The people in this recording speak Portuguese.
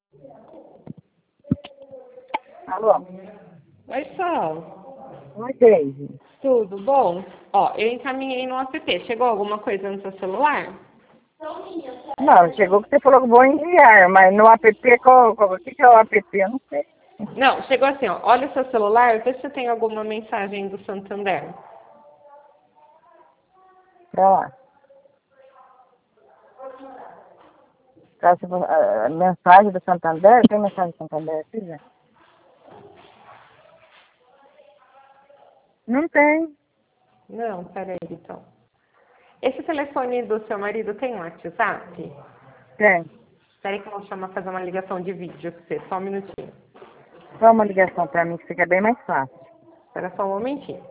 Alô? Oi, Sol. Oi, Daisy. Tudo bom? Ó, eu encaminhei no app. Chegou alguma coisa no seu celular? Não, chegou que você falou que vou enviar, mas no app, o que é o app? Eu não sei. Não, chegou assim, ó. Olha o seu celular, vê se tem alguma mensagem do Santander. Pra lá. A mensagem do Santander? Tem mensagem do Santander aqui, já? Não tem. Não, peraí, então. Esse telefone do seu marido tem um WhatsApp? Tem. Peraí que eu vou chamar fazer uma ligação de vídeo pra você. Só um minutinho. Só uma ligação pra mim que fica bem mais fácil. Espera só um momentinho.